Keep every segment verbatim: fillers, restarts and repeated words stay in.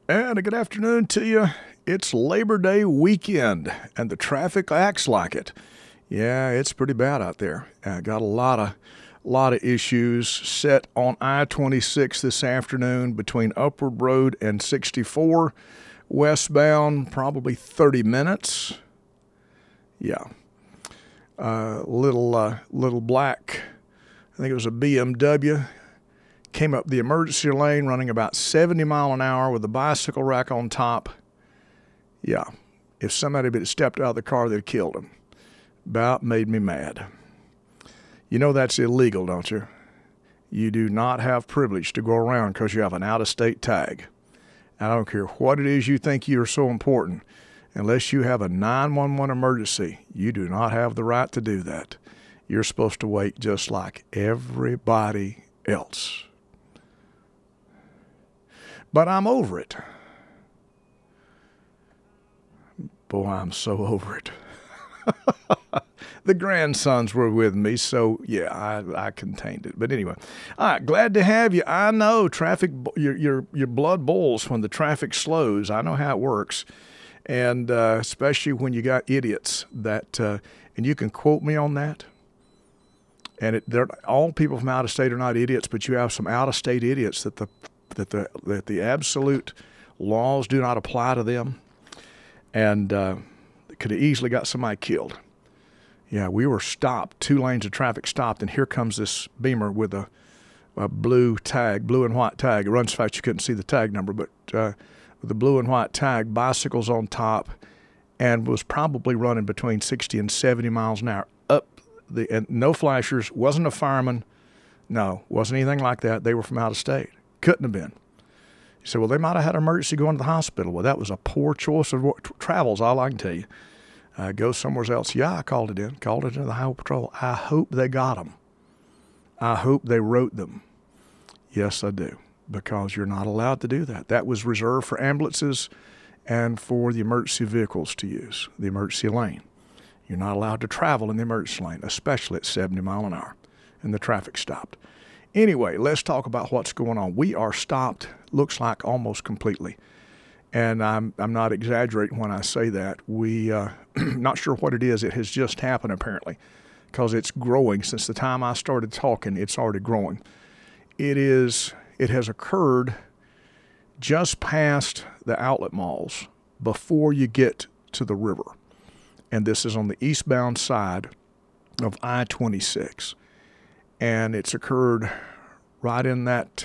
And a good afternoon to you. It's Labor Day weekend, and the traffic acts like it. Yeah, it's pretty bad out there. I got a lot of lot of issues set on I twenty-six this afternoon between Upward Road and sixty-four. Westbound, probably thirty minutes. Yeah. Uh, little, uh, little black, I think it was a B M W, came up the emergency lane running about seventy mile an hour with a bicycle rack on top. Yeah, if somebody had stepped out of the car, they'd killed him. About made me mad. You know that's illegal, don't you? You do not have privilege to go around because you have an out-of-state tag. I don't care what it is you think you are so important. Unless you have a nine one one emergency, you do not have the right to do that. You're supposed to wait just like everybody else. But I'm over it. Boy, I'm so over it. The grandsons were with me, so yeah, I, I contained it. But anyway, all right, glad to have you. I know traffic, your your your blood boils when the traffic slows. I know how it works, and uh, especially when you got idiots that, uh, and you can quote me on that. And it, they're all people from out of state are not idiots, but you have some out of state idiots that the that the that the absolute laws do not apply to them, and uh, could have easily got somebody killed. Yeah, we were stopped, two lanes of traffic stopped, and here comes this Beamer with a, a blue tag, blue and white tag. It runs fast, you couldn't see the tag number, but uh, with the blue and white tag, bicycles on top, and was probably running between sixty and seventy miles an hour up the, and no flashers, wasn't a fireman, no, wasn't anything like that. They were from out of state. Couldn't have been. You say, well, they might have had an emergency going to the hospital. Well, that was a poor choice of travels, all I can tell you. Uh, go somewhere else. Yeah, I called it in. Called it into the Highway Patrol. I hope they got them. I hope they wrote them. Yes, I do, because you're not allowed to do that. That was reserved for ambulances and for the emergency vehicles to use, the emergency lane. You're not allowed to travel in the emergency lane, especially at seventy mile an hour, and the traffic stopped. Anyway, let's talk about what's going on. We are stopped, looks like almost completely. And I'm I'm not exaggerating when I say that. We, uh, not sure what it is. It has just happened apparently, because it's growing. Since the time I started talking, it's already growing. It is. It has occurred just past the outlet malls before you get to the river. And this is on the eastbound side of I twenty-six. And it's occurred right in that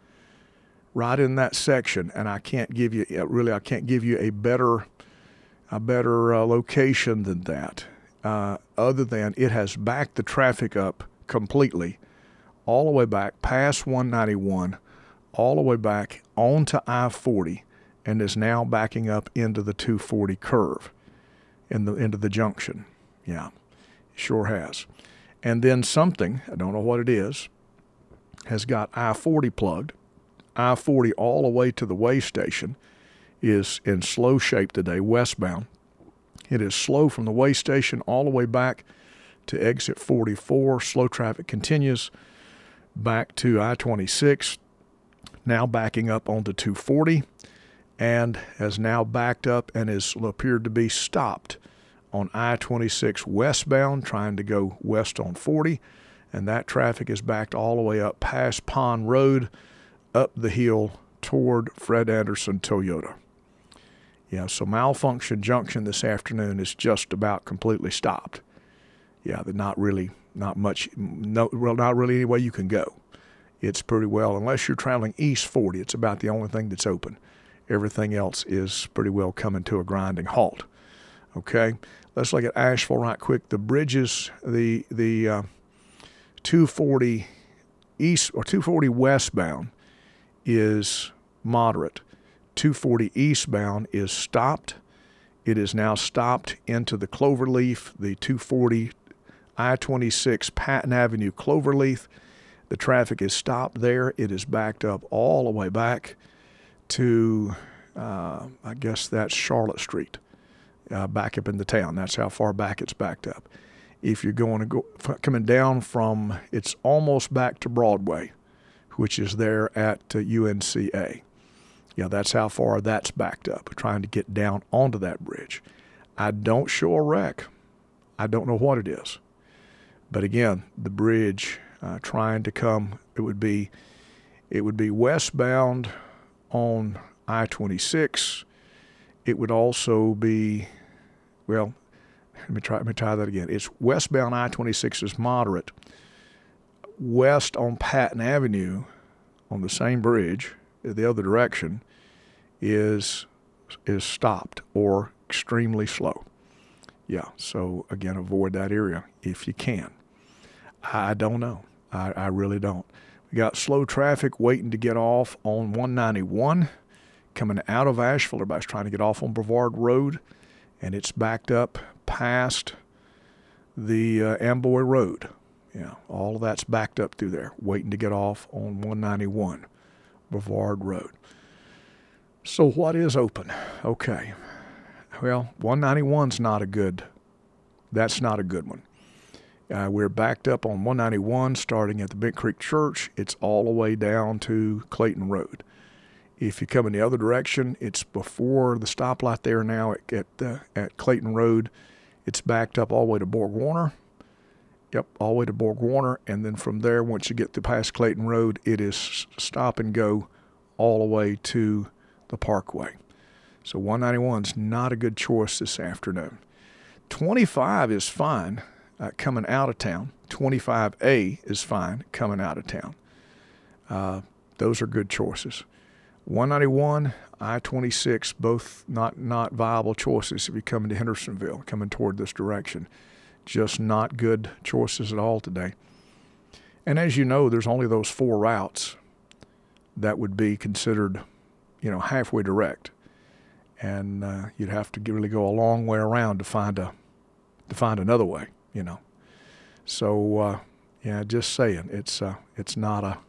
right in that section, and I can't give you really I can't give you a better a better uh, location than that, uh, other than it has backed the traffic up completely, all the way back past one ninety-one, all the way back onto I forty, and is now backing up into the two forty curve, in the into the junction. Yeah, sure has. And then something, I don't know what it is, has got I forty plugged. I forty all the way to the way station is in slow shape today, westbound. It is slow from the way station all the way back to exit forty-four. Slow traffic continues back to I twenty-six, now backing up onto two forty, and has now backed up and is appeared to be stopped on I twenty-six westbound, trying to go west on forty, and that traffic is backed all the way up past Pond Road, up the hill toward Fred Anderson Toyota. Yeah, so Malfunction Junction this afternoon is just about completely stopped. Yeah, there's not really, not much, no, well, not really any way you can go. It's pretty well, unless you're traveling east forty, it's about the only thing that's open. Everything else is pretty well coming to a grinding halt. Okay, let's look at Asheville right quick. The bridges, the the uh, two forty east or two forty westbound is moderate. two forty eastbound is stopped. It is now stopped into the Cloverleaf, the two forty I twenty-six Patton Avenue Cloverleaf. The traffic is stopped there. It is backed up all the way back to, uh, I guess that's Charlotte Street, uh, back up in the town. That's how far back it's backed up. If you're going to go coming down from, it's almost back to Broadway, which is there at uh, U N C A. Yeah, that's how far that's backed up, trying to get down onto that bridge. I don't show a wreck. I don't know what it is. But again, the bridge uh, trying to come, it would be it would be westbound on I twenty-six. It would also be, well, let me try let me try that again. It's westbound I twenty-six is moderate. West on Patton Avenue, on the same bridge, the other direction, is is stopped or extremely slow. Yeah, so again, avoid that area if you can. I don't know. I, I really don't. We got slow traffic waiting to get off on one ninety-one, coming out of Asheville. Everybody's trying to get off on Brevard Road, and it's backed up past the uh, Amboy Road. Yeah, all of that's backed up through there, waiting to get off on one ninety-one, Brevard Road. So what is open? Okay. Well, one ninety-one's not a good, that's not a good one. Uh, we're backed up on one ninety-one starting at the Bent Creek Church. It's all the way down to Clayton Road. If you come in the other direction, it's before the stoplight there now at at, uh, at Clayton Road. It's backed up all the way to Borg Warner. Yep, all the way to Borg Warner. And then from there, once you get to past Clayton Road, it is stop and go all the way to the Parkway. So one ninety-one's not a good choice this afternoon. twenty-five is fine uh, coming out of town. twenty-five A is fine coming out of town. Uh, those are good choices. one ninety-one, I twenty-six, both not, not viable choices if you come into Hendersonville, coming toward this direction. Just not good choices at all today. And as you know, there's only those four routes that would be considered, you know, halfway direct. And uh, you'd have to really go a long way around to find a to find another way, you know. So uh, yeah, just saying, it's uh, it's not a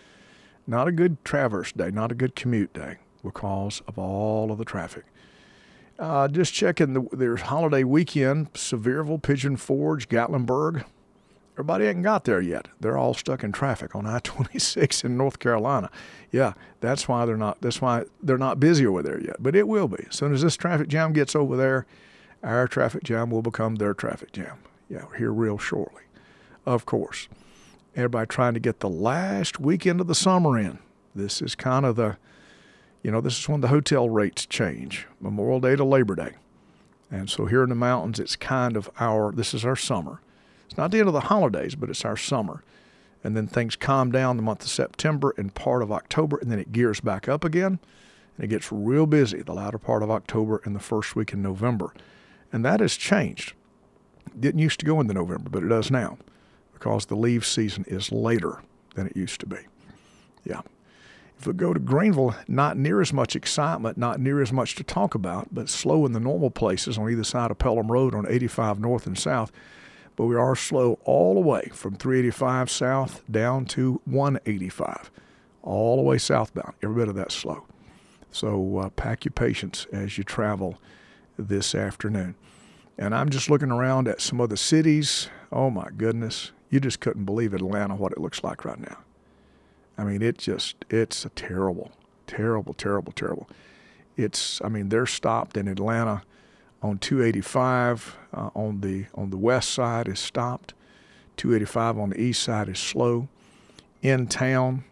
not a good traverse day, not a good commute day because of all of the traffic. Uh, just checking, the, there's holiday weekend, Sevierville, Pigeon Forge, Gatlinburg. Everybody hasn't got there yet. They're all stuck in traffic on I twenty-six in North Carolina. Yeah, that's why they're not. That's why they're not busy over there yet. But it will be. As soon as this traffic jam gets over there, our traffic jam will become their traffic jam. Yeah, here real shortly. Of course, everybody trying to get the last weekend of the summer in. This is kind of the, you know, this is when the hotel rates change, Memorial Day to Labor Day, and so here in the mountains, it's kind of our. This is our summer. It's not the end of the holidays, but it's our summer. And then things calm down the month of September and part of October, and then it gears back up again, and it gets real busy the latter part of October and the first week in November. And that has changed. It didn't used to go into November, but it does now because the leave season is later than it used to be. Yeah. If we go to Greenville, not near as much excitement, not near as much to talk about, but slow in the normal places on either side of Pelham Road on eighty-five north and south. But we are slow all the way from three eighty-five south down to one eighty-five, all the way southbound. Every bit of that's slow. So uh, pack your patience as you travel this afternoon. And I'm just looking around at some other cities. Oh, my goodness. You just couldn't believe Atlanta, what it looks like right now. I mean, it just, it's a terrible, terrible, terrible, terrible. It's, I mean, they're stopped in Atlanta on two eighty-five uh, on the on the west side is stopped. two eighty-five on the east side is slow. In town,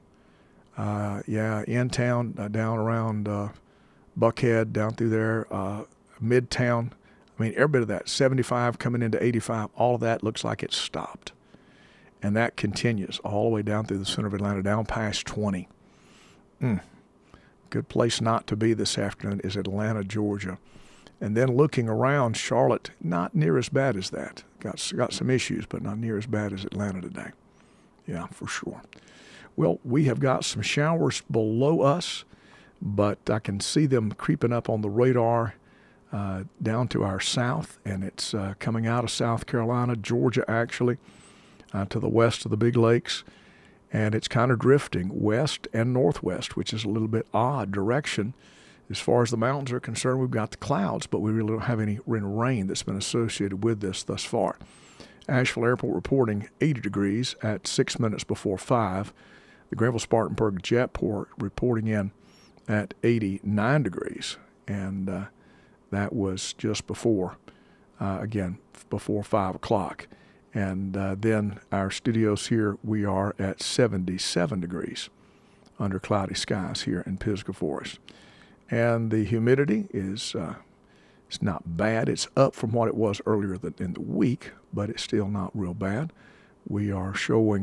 uh, yeah, in town, uh, down around uh, Buckhead, down through there, uh, Midtown. I mean, every bit of that, seventy-five coming into eighty-five, all of that looks like it's stopped. And that continues all the way down through the center of Atlanta, down past twenty. Mm. Good place not to be this afternoon is Atlanta, Georgia. And then looking around, Charlotte, not near as bad as that. Got got some issues, but not near as bad as Atlanta today. Yeah, for sure. Well, we have got some showers below us, but I can see them creeping up on the radar uh, down to our south, and it's uh, coming out of South Carolina, Georgia actually, uh, to the west of the Big Lakes. And it's kind of drifting west and northwest, which is a little bit odd direction. As far as the mountains are concerned, we've got the clouds, but we really don't have any rain that's been associated with this thus far. Asheville Airport reporting eighty degrees at six minutes before five. The Greenville Spartanburg Jetport reporting in at eighty-nine degrees, and uh, that was just before, uh, again, before five o'clock. And uh, then our studios here, we are at seventy-seven degrees under cloudy skies here in Pisgah Forest. And the humidity is uh, it's not bad. It's up from what it was earlier in the week, but it's still not real bad. We are showing,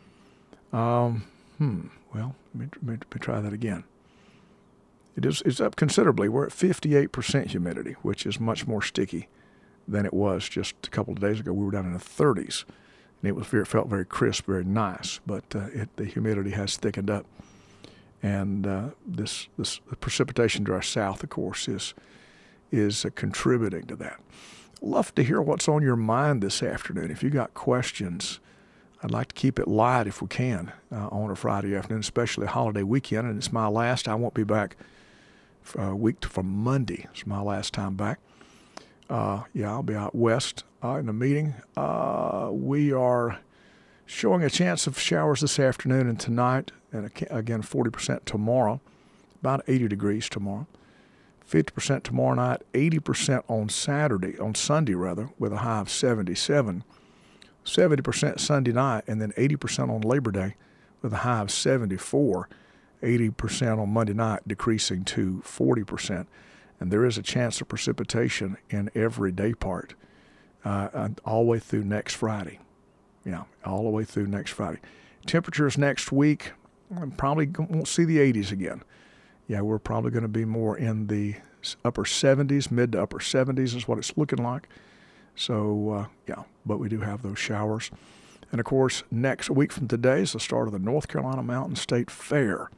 um, hmm, well, let me, let me try that again. It is, it's up considerably. We're at fifty-eight percent humidity, which is much more sticky than it was just a couple of days ago. We were down in the thirties, and it was very, felt very crisp, very nice, but uh, it, the humidity has thickened up. And uh, this, this the precipitation to our south, of course, is is uh, contributing to that. Love to hear what's on your mind this afternoon. If you got questions, I'd like to keep it light if we can uh, on a Friday afternoon, especially a holiday weekend, and it's my last. I won't be back for a week from Monday. It's my last time back. Uh, yeah, I'll be out west uh, in a meeting. Uh, we are showing a chance of showers this afternoon and tonight, and again, forty percent tomorrow, about eighty degrees tomorrow, fifty percent tomorrow night, eighty percent on Saturday, on Sunday rather, with a high of seventy-seven, seventy percent Sunday night, and then eighty percent on Labor Day with a high of seventy-four, eighty percent on Monday night, decreasing to forty percent. And there is a chance of precipitation in every day part, uh, all the way through next Friday. Yeah, all the way through next Friday. Temperatures next week, probably won't see the eighties again. Yeah, we're probably going to be more in the upper seventies, mid to upper seventies is what it's looking like. So, uh, yeah, but we do have those showers. And, of course, next week from today is the start of the North Carolina Mountain State Fair.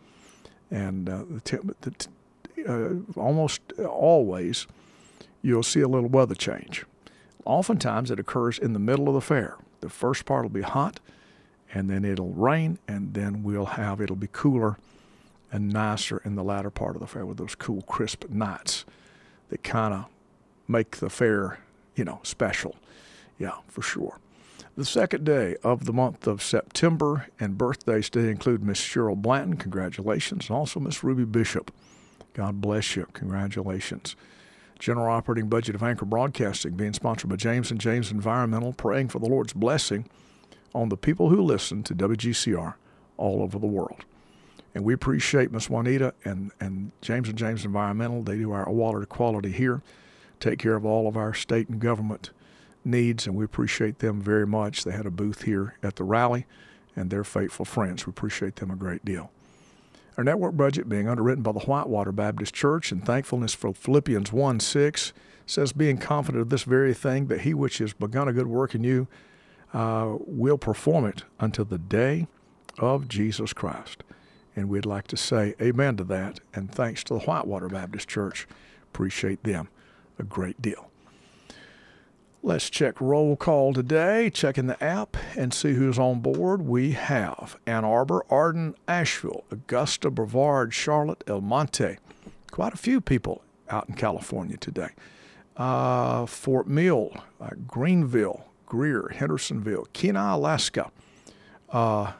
And uh, the, temp- the t- uh, almost always you'll see a little weather change. Oftentimes it occurs in the middle of the fair. The first part will be hot, and then it'll rain, and then we'll have, it'll be cooler and nicer in the latter part of the fair with those cool, crisp nights that kind of make the fair, you know, special. Yeah, for sure. The second day of the month of September, and birthdays today include Miss Cheryl Blanton, congratulations, and also Miss Ruby Bishop. God bless you, congratulations. General Operating Budget of Anchor Broadcasting being sponsored by James and James Environmental, praying for the Lord's blessing on the people who listen to W G C R all over the world. And we appreciate Miss Juanita and, and James and James Environmental. They do our water quality here, take care of all of our state and government needs, and we appreciate them very much. They had a booth here at the rally, and they're faithful friends. We appreciate them a great deal. Our network budget being underwritten by the Whitewater Baptist Church, and thankfulness for Philippians one six says, being confident of this very thing, that he which has begun a good work in you uh, will perform it until the day of Jesus Christ. And we'd like to say amen to that, and thanks to the Whitewater Baptist Church. Appreciate them a great deal. Let's check roll call today, checking the app and see who's on board. We have Ann Arbor, Arden, Asheville, Augusta, Brevard, Charlotte, El Monte. Quite a few people out in California today. Uh, Fort Mill, uh, Greenville, Greer, Hendersonville, Kenai, Alaska, uh,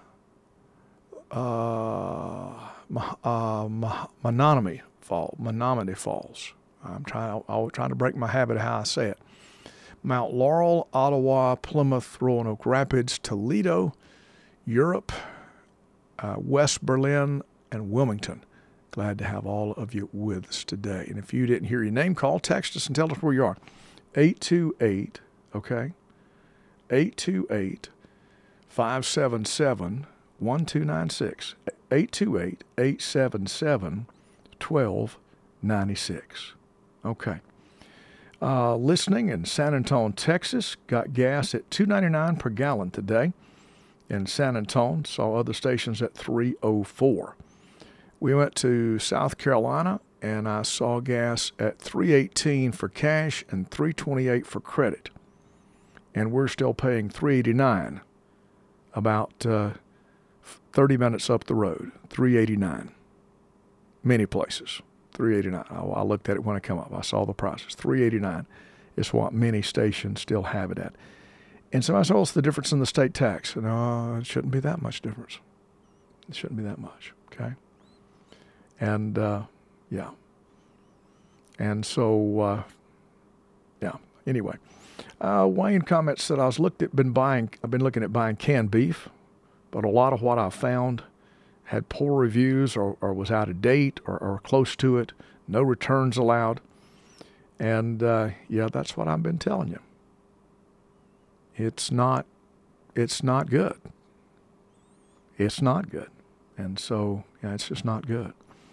uh, uh, Menominee Falls, Menominee Falls. I'm trying, I'm trying to break my habit of how I say it. Mount Laurel, Ottawa, Plymouth, Roanoke Rapids, Toledo, Europe, uh, West Berlin, and Wilmington. Glad to have all of you with us today. And if you didn't hear your name call, text us and tell us where you are. eight two eight, okay? eight two eight, five seven seven, one two nine six. eight two eight, eight seven seven, one two nine six. Okay. Uh, listening in San Antonio, Texas, got gas at two ninety-nine per gallon today. In San Antonio, saw other stations at three oh four. We went to South Carolina, and I saw gas at three eighteen for cash and three twenty-eight for credit. And we're still paying three eighty-nine about uh, thirty minutes up the road, three eighty-nine. Many places. three eighty-nine. I, I looked at it when I come up. I saw the prices. three eighty-nine is what many stations still have it at. And somebody said, what's the difference in the state tax? No, it shouldn't be that much difference. It shouldn't be that much, okay? And uh, Yeah. And so, uh, yeah. Anyway, uh, Wayne comments that I was looked at, been buying, I've been looking at buying canned beef, but a lot of what I found had poor reviews or, or was out of date or, or close to it. No returns allowed. And, uh, yeah, that's what I've been telling you. It's not, it's not good. It's not good. And so, yeah, it's just not good.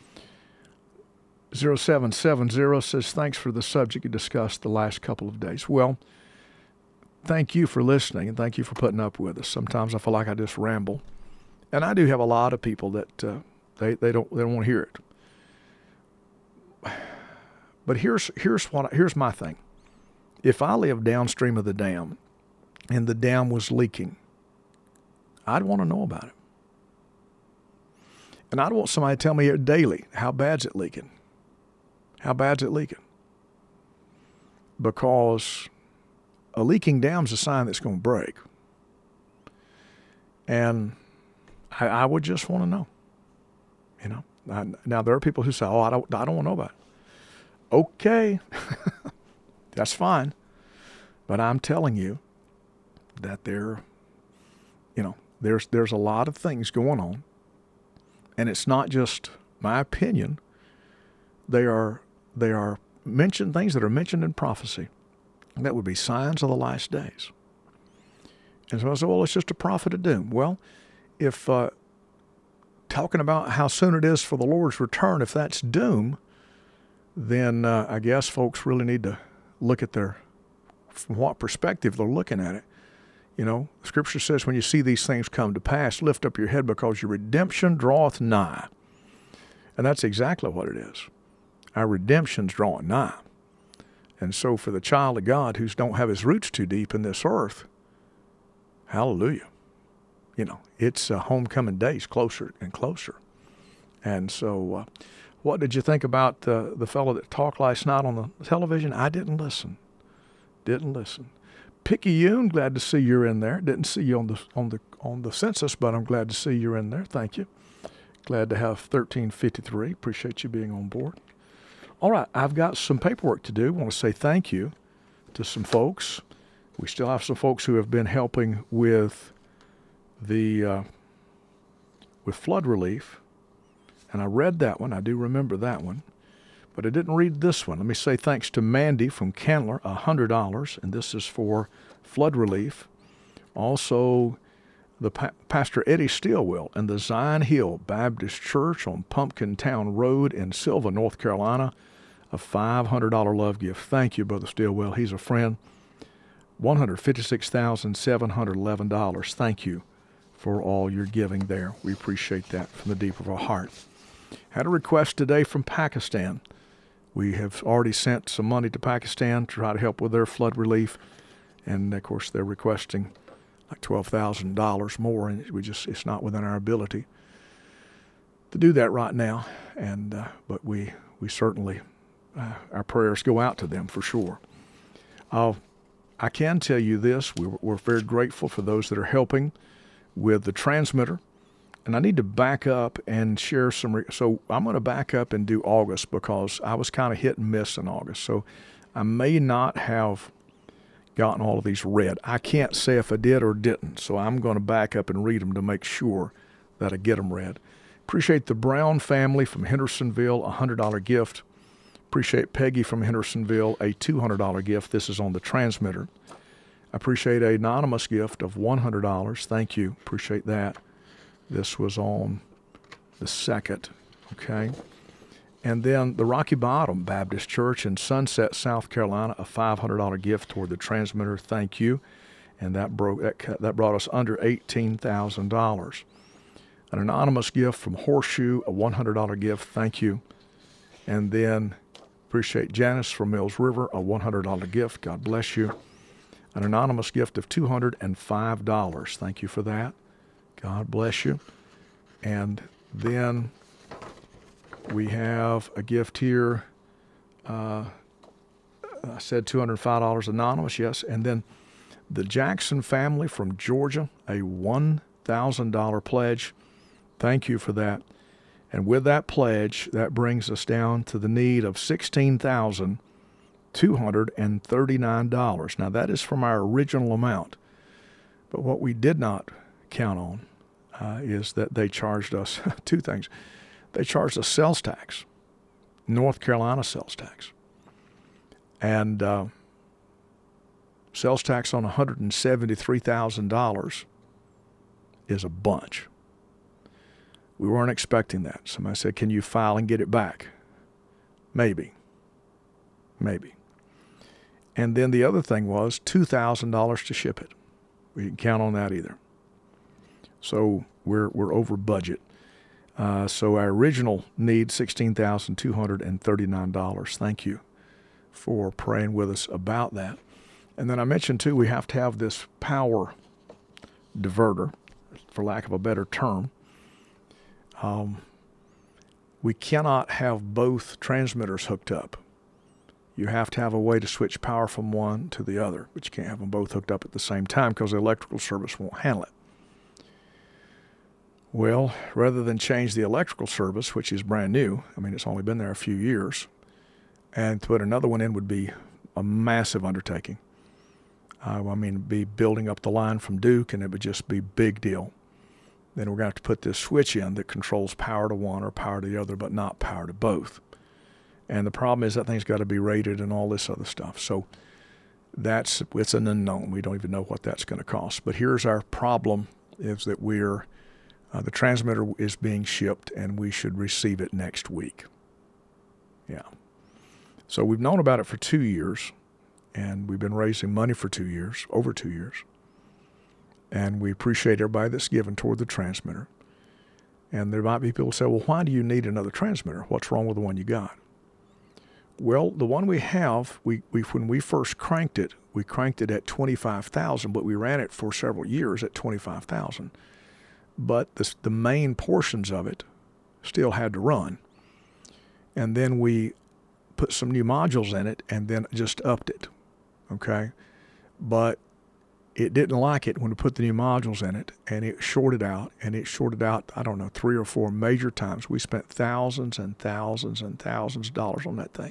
zero seven seven zero says, thanks for the subject you discussed the last couple of days. Well, thank you for listening, and thank you for putting up with us. Sometimes I feel like I just ramble. And I do have a lot of people that uh, they, they don't they don't want to hear it. But here's here's what here's my thing. If I lived downstream of the dam and the dam was leaking, I'd want to know about it. And I'd want somebody to tell me daily, how bad's it leaking? How bad's it leaking? Because a leaking dam's a sign that's going to break. And I, I would just want to know. You know, I, now there are people who say, "Oh, I don't, I don't want to know about it." Okay, that's fine, but I'm telling you that there, you know, there's there's a lot of things going on, and it's not just my opinion. They are they are mentioned things that are mentioned in prophecy. And that would be signs of the last days. And so I said, well, it's just a prophet of doom. Well, if uh, talking about how soon it is for the Lord's return, if that's doom, then uh, I guess folks really need to look at their, from what perspective they're looking at it. You know, Scripture says when you see these things come to pass, lift up your head because your redemption draweth nigh. And that's exactly what it is. Our redemption's drawing nigh. And so for the child of God who don't have his roots too deep in this earth, hallelujah. You know, it's uh, homecoming days closer and closer. And so uh, what did you think about uh, the fellow that talked last night on the television? I didn't listen. Didn't listen. Picayune, glad to see you're in there. Didn't see you on the on the on the census, but I'm glad to see you're in there. Thank you. Glad to have thirteen fifty-three. Appreciate you being on board. All right, I've got some paperwork to do. I want to say thank you to some folks. We still have some folks who have been helping with the uh, with flood relief, and I read that one. I do remember that one, but I didn't read this one. Let me say thanks to Mandy from Candler, one hundred dollars, and this is for flood relief. Also, the pa- Pastor Eddie Stilwell and the Zion Hill Baptist Church on Pumpkin Town Road in Sylva, North Carolina, a five hundred dollars love gift. Thank you, Brother Stilwell. He's a friend. one hundred fifty-six thousand seven hundred eleven dollars. Thank you for all your giving there. We appreciate that from the deep of our heart. Had a request today from Pakistan. We have already sent some money to Pakistan to try to help with their flood relief. And, of course, they're requesting like twelve thousand dollars more, and we just it's not within our ability to do that right now. And uh, but we we certainly uh, our prayers go out to them for sure. Uh, I can tell you this: we're, we're very grateful for those that are helping with the transmitter. And I need to back up and share some. Re- so I'm going to back up and do August because I was kind of hit and miss in August. So I may not have gotten all of these read. I can't say if I did or didn't, so I'm going to back up and read them to make sure that I get them read. Appreciate the Brown family from Hendersonville, a one hundred dollars gift. Appreciate Peggy from Hendersonville, a two hundred dollars gift. This is on the transmitter. I appreciate an anonymous gift of one hundred dollars. Thank you. Appreciate that. This was on the second, okay? And then the Rocky Bottom Baptist Church in Sunset, South Carolina, a five hundred dollars gift toward the transmitter. Thank you. And that broke that, that brought us under eighteen thousand dollars. An anonymous gift from Horseshoe, a one hundred dollars gift. Thank you. And then appreciate Janice from Mills River, a one hundred dollars gift. God bless you. An anonymous gift of two hundred five dollars. Thank you for that. God bless you. And then we have a gift here. Uh, I said two hundred five dollars anonymous, yes. And then the Jackson family from Georgia, a one thousand dollars pledge. Thank you for that. And with that pledge, that brings us down to the need of sixteen thousand two hundred thirty-nine dollars. Now, that is from our original amount. But what we did not count on uh, is that they charged us two things. They charged us sales tax, North Carolina sales tax. And uh, sales tax on one hundred seventy-three thousand dollars is a bunch. We weren't expecting that. Somebody said, can you file and get it back? Maybe. Maybe. And then the other thing was two thousand dollars to ship it. We didn't count on that either. So we're we're over budget. Uh, so our original need, sixteen thousand two hundred thirty-nine dollars. Thank you for praying with us about that. And then I mentioned, too, we have to have this power diverter, for lack of a better term. Um, we cannot have both transmitters hooked up. You have to have a way to switch power from one to the other, but you can't have them both hooked up at the same time because the electrical service won't handle it. Well, rather than change the electrical service, which is brand new, I mean, it's only been there a few years, and to put another one in would be a massive undertaking. Uh, I mean, it'd be building up the line from Duke, and it would just be a big deal. Then we're going to have to put this switch in that controls power to one or power to the other, but not power to both. And the problem is that thing's got to be rated and all this other stuff. So that's it's an unknown. We don't even know what that's going to cost. But here's our problem, is that we're uh, the transmitter is being shipped, and we should receive it next week. Yeah. So we've known about it for two years, and we've been raising money for two years, over two years. And we appreciate everybody that's given toward the transmitter. And there might be people who say, well, why do you need another transmitter? What's wrong with the one you got? Well, the one we have, we, we when we first cranked it, we cranked it at twenty-five thousand, but we ran it for several years at twenty-five thousand. But the, the main portions of it still had to run. And then we put some new modules in it and then just upped it, okay? But it didn't like it when we put the new modules in it, and it shorted out, and it shorted out, I don't know, three or four major times. We spent thousands and thousands and thousands of dollars on that thing.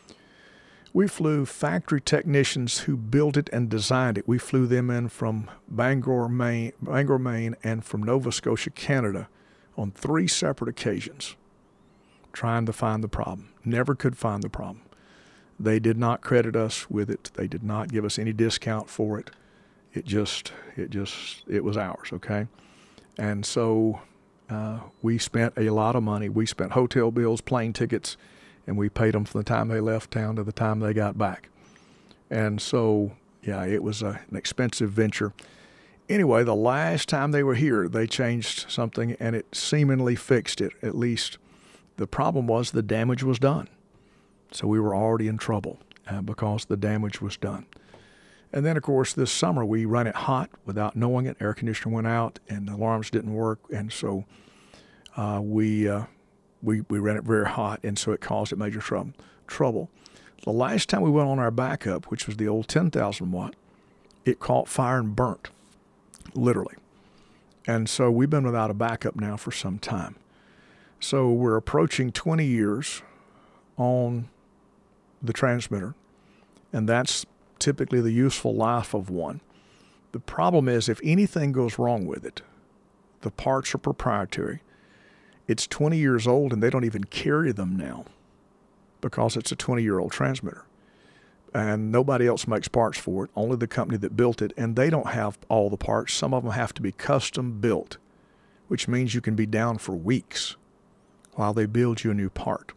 We flew factory technicians who built it and designed it. We flew them in from Bangor, Maine, Bangor, Maine, and from Nova Scotia, Canada, on three separate occasions, trying to find the problem. Never could find the problem. They did not credit us with it. They did not give us any discount for it. It just, it just, it was ours, okay? And so uh, we spent a lot of money. We spent hotel bills, plane tickets, and we paid them from the time they left town to the time they got back. And so, yeah, it was a, an expensive venture. Anyway, the last time they were here, they changed something, and it seemingly fixed it. At least the problem was the damage was done. So we were already in trouble uh, because the damage was done. And then, of course, this summer we ran it hot without knowing it. Air conditioner went out and the alarms didn't work. And so uh, we, uh, we we ran it very hot, and so it caused it major trouble. trouble. The last time we went on our backup, which was the old ten thousand watt, it caught fire and burnt, literally. And so we've been without a backup now for some time. So we're approaching twenty years on the transmitter, and that's typically the useful life of one. The problem is if anything goes wrong with it, the parts are proprietary. It's twenty years old and they don't even carry them now because it's a twenty-year-old transmitter. And nobody else makes parts for it, only the company that built it, and they don't have all the parts. Some of them have to be custom built, which means you can be down for weeks while they build you a new part.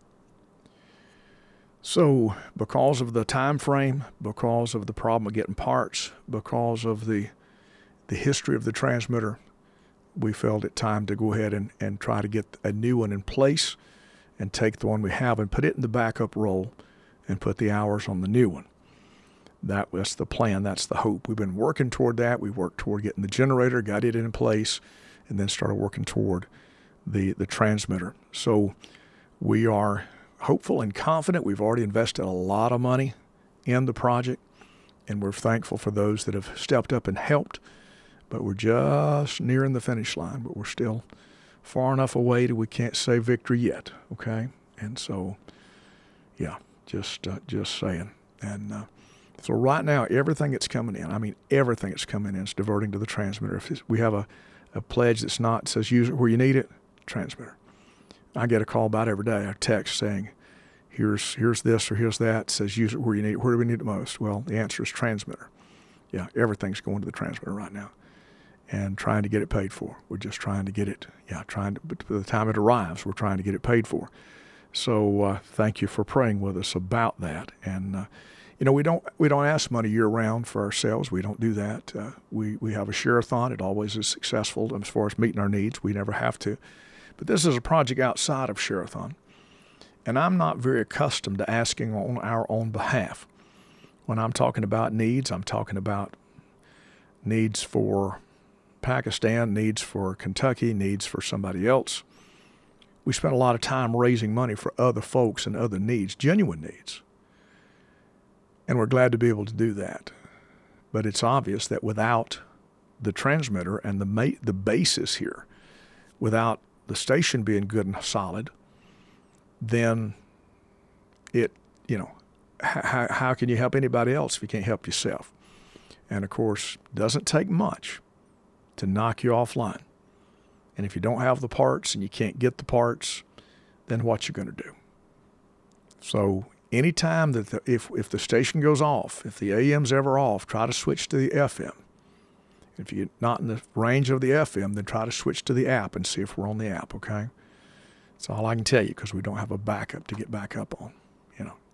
So because of the time frame, because of the problem of getting parts, because of the the history of the transmitter, we felt it time to go ahead and, and try to get a new one in place and take the one we have and put it in the backup roll and put the hours on the new one. That was the plan. That's the hope. We've been working toward that. We worked toward getting the generator, got it in place, and then started working toward the, the transmitter. So we are hopeful and confident. We've already invested a lot of money in the project, and we're thankful for those that have stepped up and helped, but we're just nearing the finish line, but we're still far enough away that we can't say victory yet, okay? And so, yeah, just uh, just saying. And uh, so right now, everything that's coming in, I mean, everything that's coming in is diverting to the transmitter. If we have a, a pledge that's not, says use it where you need it, transmitter. I get a call about every day, a text saying, here's here's this or here's that, says use it where you need it. Where do we need it most? Well, the answer is transmitter. Yeah, everything's going to the transmitter right now and trying to get it paid for. We're just trying to get it, yeah, trying to, but by the time it arrives, we're trying to get it paid for. So uh, thank you for praying with us about that. And, uh, you know, we don't we don't ask money year-round for ourselves. We don't do that. Uh, we, we have a share-a-thon. It always is successful as far as meeting our needs. We never have to. But this is a project outside of share-a-thon. And I'm not very accustomed to asking on our own behalf. When I'm talking about needs, I'm talking about needs for Pakistan, needs for Kentucky, needs for somebody else. We spend a lot of time raising money for other folks and other needs, genuine needs. And we're glad to be able to do that. But it's obvious that without the transmitter and the ma- the basis here, without the station being good and solid, then it, you know, how, how can you help anybody else if you can't help yourself? And of course, it doesn't take much to knock you offline. And if you don't have the parts and you can't get the parts, then what you're going to do? So anytime that the, if if the station goes off, if the A M's ever off, try to switch to the F M. If you're not in the range of the F M, then try to switch to the app and see if we're on the app, okay? That's all I can tell you because we don't have a backup to get back up on, you know.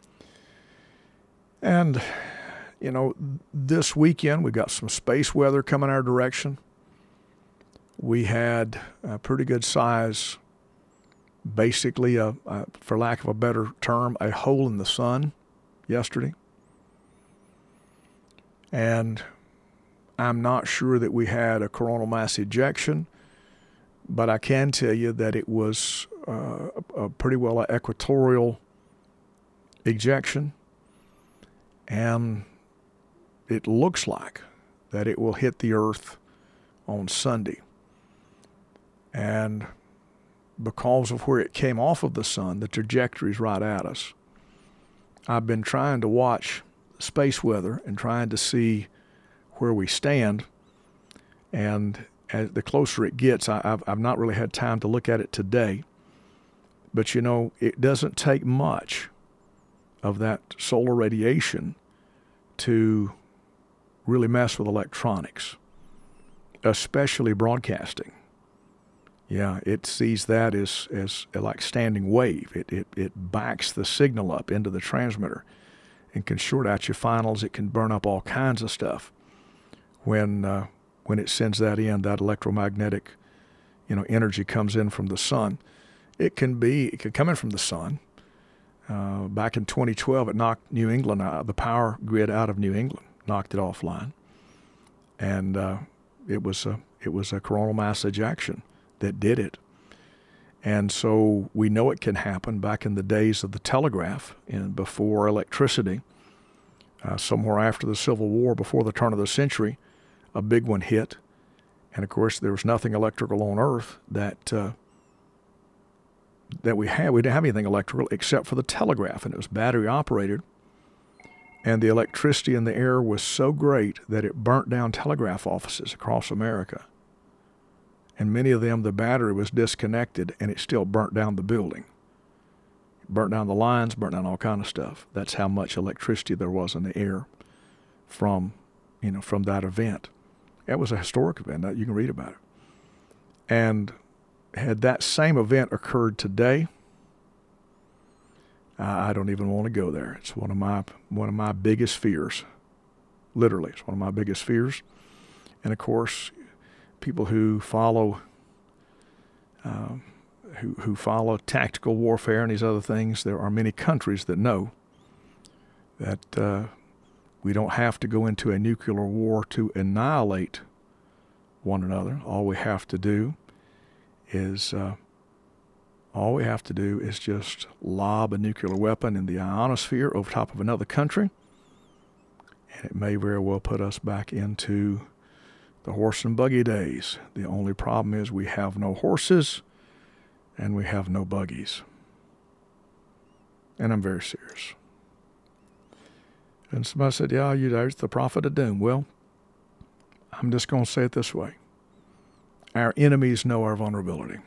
And, you know, this weekend we got some space weather coming our direction. We had a pretty good size, basically, a, a, for lack of a better term, a hole in the sun yesterday. And I'm not sure that we had a coronal mass ejection, but I can tell you that it was uh, a pretty well an equatorial ejection. And it looks like that it will hit the earth on Sunday. And because of where it came off of the sun, the trajectory is right at us. I've been trying to watch space weather and trying to see where we stand. And as the closer it gets, I, I've, I've not really had time to look at it today. But, you know, it doesn't take much of that solar radiation to really mess with electronics, especially broadcasting. Yeah, it sees that as, as like standing wave. It, it it backs the signal up into the transmitter and can short out your finals. It can burn up all kinds of stuff when uh, when it sends that in, that electromagnetic, you know, energy comes in from the sun. It can be, it can come in from the sun. Uh, back in twenty twelve, it knocked New England out, the power grid out of New England, knocked it offline. And uh, it was a, it was a coronal mass ejection that did it. And so we know it can happen. Back in the days of the telegraph and before electricity, uh, somewhere after the Civil War, before the turn of the century, a big one hit. And of course, there was nothing electrical on Earth that uh, that we had. We didn't have anything electrical except for the telegraph, and it was battery operated. And the electricity in the air was so great that it burnt down telegraph offices across America. And many of them, the battery was disconnected, and it still burnt down the building. It burnt down the lines, burnt down all kind of stuff. That's how much electricity there was in the air from, you know, from that event. It was a historic event. You can read about it. And had that same event occurred today, I don't even want to go there. It's one of my one of my biggest fears. Literally, it's one of my biggest fears. And of course, people who follow um, who who follow tactical warfare and these other things, there are many countries that know that uh, we don't have to go into a nuclear war to annihilate one another. All we have to do is uh, all we have to do is just lob a nuclear weapon in the ionosphere over top of another country, and it may very well put us back into the horse and buggy days. The only problem is we have no horses and we have no buggies. And I'm very serious. And somebody said, yeah, you there's the prophet of doom. Well, I'm just going to say it this way. Our enemies know our vulnerability.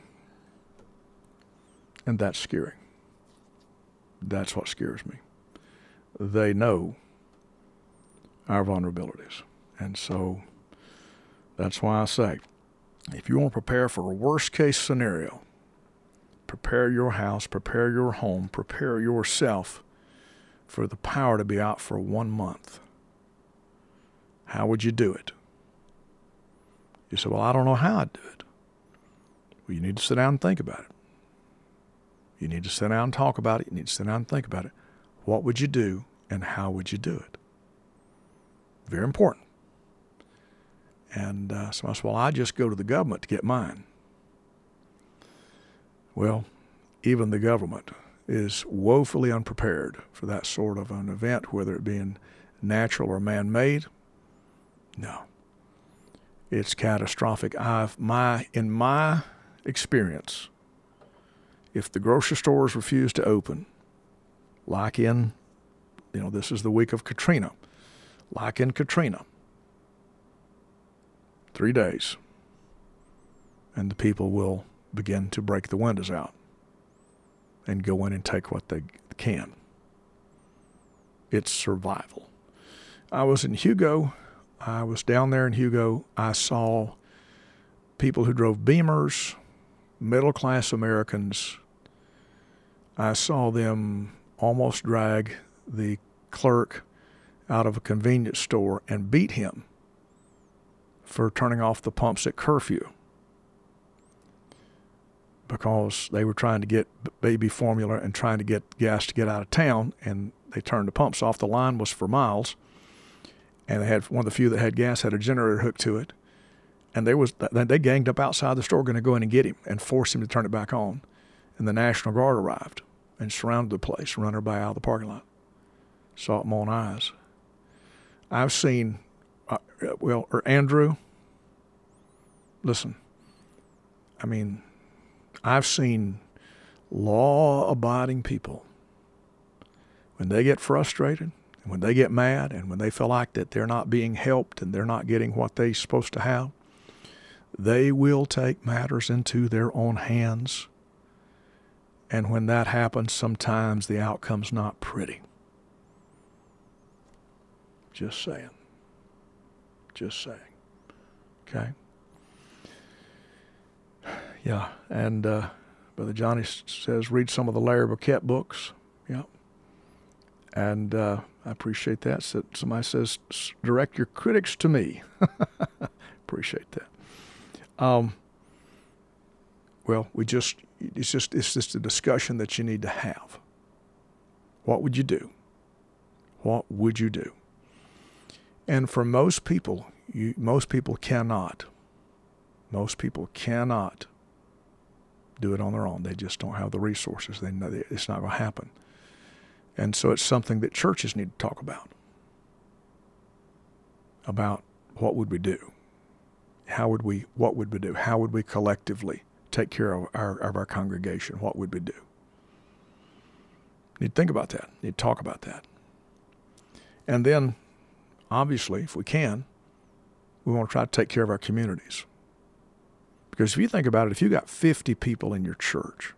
And that's scary. That's what scares me. They know our vulnerabilities. And so that's why I say, if you want to prepare for a worst case scenario, prepare your house, prepare your home, prepare yourself for the power to be out for one month. How would you do it? You say, well, I don't know how I'd do it. Well, you need to sit down and think about it. You need to sit down and talk about it. You need to sit down and think about it. What would you do and how would you do it? Very important. And uh, so I said, well, I just go to the government to get mine. Well, even the government is woefully unprepared for that sort of an event, whether it be natural or man-made. No. It's catastrophic. I've my in my experience, if the grocery stores refuse to open, like in, you know, this is the week of Katrina, like in Katrina, three days, and the people will begin to break the windows out and go in and take what they can. It's survival. I was in Hugo. I was down there in Hugo. I saw people who drove Beamers, middle-class Americans. I saw them almost drag the clerk out of a convenience store and beat him for turning off the pumps at curfew because they were trying to get baby formula and trying to get gas to get out of town, and they turned the pumps off. The line was for miles, and they had one of the few that had gas had a generator hooked to it, and they was they ganged up outside the store, going to go in and get him and force him to turn it back on. And the National Guard arrived and surrounded the place, run everybody out of the parking lot. Saw it with my own eyes. I've seen, uh, well, or Andrew, listen, I mean, I've seen law-abiding people, when they get frustrated, and when they get mad, and when they feel like that they're not being helped and they're not getting what they're supposed to have, they will take matters into their own hands. And when that happens, sometimes the outcome's not pretty. Just saying. Just saying. Okay? Yeah, and uh, Brother Johnny says, read some of the Larry Burkett books. Yeah. And uh, I appreciate that. So somebody says, direct your critics to me. Appreciate that. Um, well, we just, it's just, it's just a discussion that you need to have. What would you do? What would you do? And for most people, you, most people cannot. Most people cannot do it on their own. They just don't have the resources. They know it's not going to happen. And so it's something that churches need to talk about. About what would we do? How would we, what would we do? How would we collectively take care of our, of our congregation? What would we do? Need to think about that. Need to talk about that. And then, obviously, if we can, we want to try to take care of our communities. Because if you think about it, if you got fifty people in your church,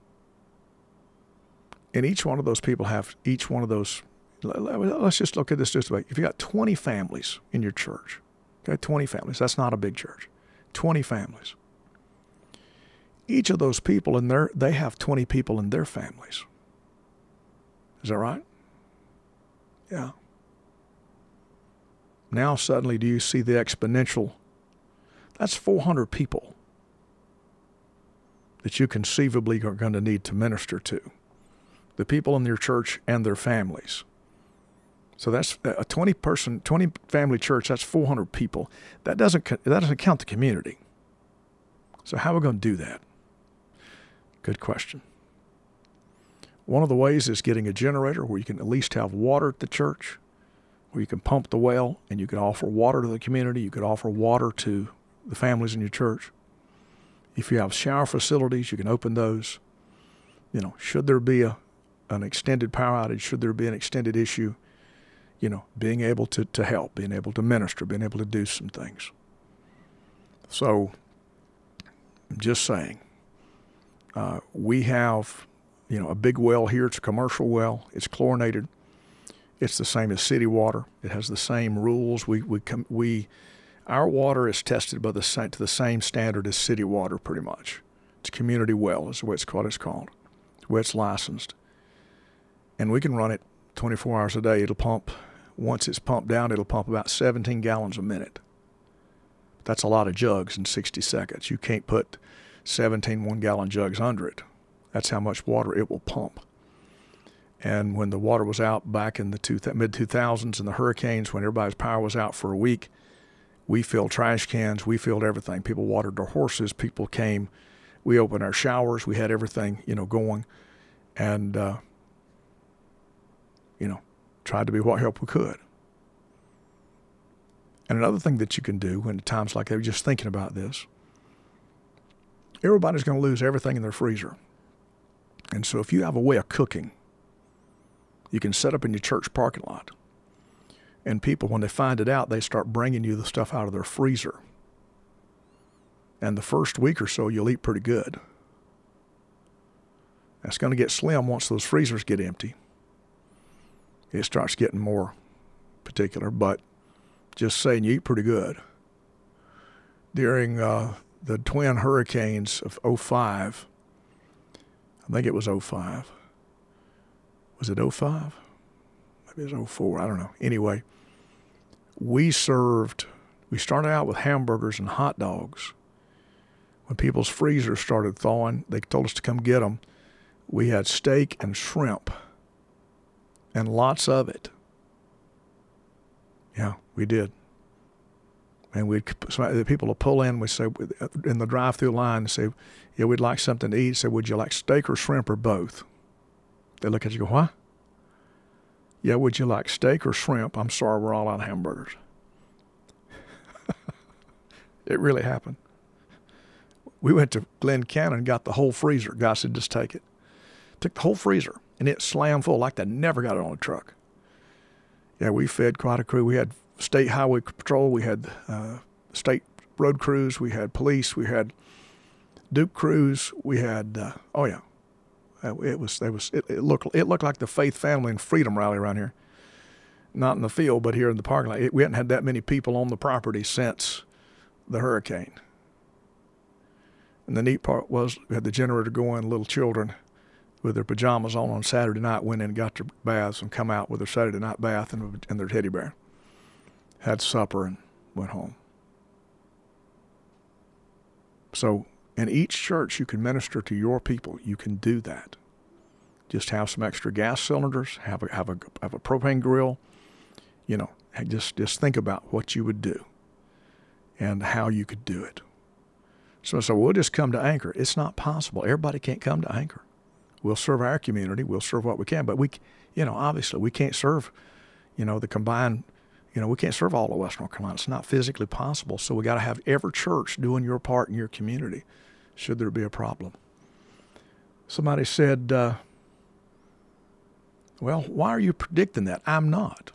and each one of those people have, each one of those, let's just look at this this way. If you got twenty families in your church, okay, twenty families, that's not a big church, twenty families. Each of those people, in their, they have twenty people in their families. Is that right? Yeah. Now suddenly do you see the exponential? That's four hundred people that you conceivably are going to need to minister to. The people in your church and their families. So that's a twenty person, twenty family church, that's four hundred people. That doesn't, that doesn't count the community. So how are we going to do that? Good question. One of the ways is getting a generator where you can at least have water at the church where you can pump the well and you can offer water to the community. You could offer water to the families in your church. If you have shower facilities, you can open those. You know, should there be a an extended power outage, should there be an extended issue, you know, being able to, to help, being able to minister, being able to do some things. So, I'm just saying, uh, we have, you know, a big well here. It's a commercial well. It's chlorinated. It's the same as city water. It has the same rules. We we com- we our water is tested by the same, to the same standard as city water, pretty much. It's community well is the way it's called. It's called. It's the way it's licensed. And we can run it twenty-four hours a day. It'll pump, once it's pumped down, it'll pump about seventeen gallons a minute. That's a lot of jugs in sixty seconds. You can't put seventeen one-gallon jugs under it. That's how much water it will pump. And when the water was out back in the two, mid two thousands and the hurricanes, when everybody's power was out for a week, we filled trash cans. We filled everything. People watered their horses. People came. We opened our showers. We had everything, you know, going. And, uh, you know, tried to be what help we could. And another thing that you can do when at times like that, just thinking about this, everybody's going to lose everything in their freezer. And so if you have a way of cooking, you can set up in your church parking lot. And people, when they find it out, they start bringing you the stuff out of their freezer. And the first week or so, you'll eat pretty good. That's going to get slim once those freezers get empty. It starts getting more particular, but just saying you eat pretty good. During uh, the twin hurricanes of oh five, I think it was oh five. Was it oh five? Maybe it was oh four. I don't know. Anyway, we served, we started out with hamburgers and hot dogs. When people's freezers started thawing, they told us to come get them. We had steak and shrimp. And lots of it. Yeah, we did. And we'd, the people will pull in, we say, in the drive-through line, and say, yeah, we'd like something to eat. Say, would you like steak or shrimp or both? They look at you and go, what? Yeah, would you like steak or shrimp? I'm sorry, we're all out of hamburgers. It really happened. We went to Glen Cannon and got the whole freezer. Guy said, just take it. Took the whole freezer. And it slammed full like they never got it on a truck. Yeah, we fed quite a crew. We had state highway patrol. We had uh, state road crews. We had police. We had Duke crews. We had, uh, oh yeah, uh, it was, it was, it, it looked, it looked like the Faith Family and Freedom rally around here. Not in the field, but here in the parking lot. It, we hadn't had that many people on the property since the hurricane. And the neat part was we had the generator going, little children with their pajamas on on Saturday night, went in and got their baths and come out with their Saturday night bath and, and their teddy bear. Had supper and went home. So in each church, you can minister to your people. You can do that. Just have some extra gas cylinders, have a, have a, have a propane grill. You know, just, just think about what you would do and how you could do it. So, so we'll just come to Anchor. It's not possible. Everybody can't come to Anchor. We'll serve our community. We'll serve what we can. But we, you know, obviously we can't serve, you know, the combined, you know, we can't serve all of West North Carolina. It's not physically possible. So we got to have every church doing your part in your community should there be a problem. Somebody said, uh, well, why are you predicting that? I'm not.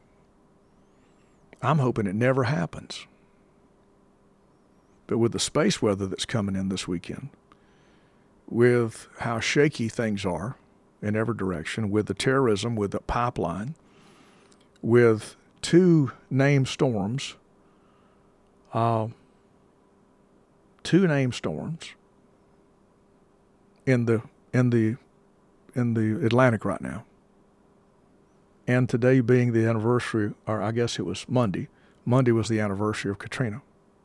I'm hoping it never happens. But with the space weather that's coming in this weekend, with how shaky things are in every direction, with the terrorism, with the pipeline, with two named storms, uh, two named storms in the in the in the Atlantic right now, and today being the anniversary, or I guess it was Monday. Monday was the anniversary of Katrina.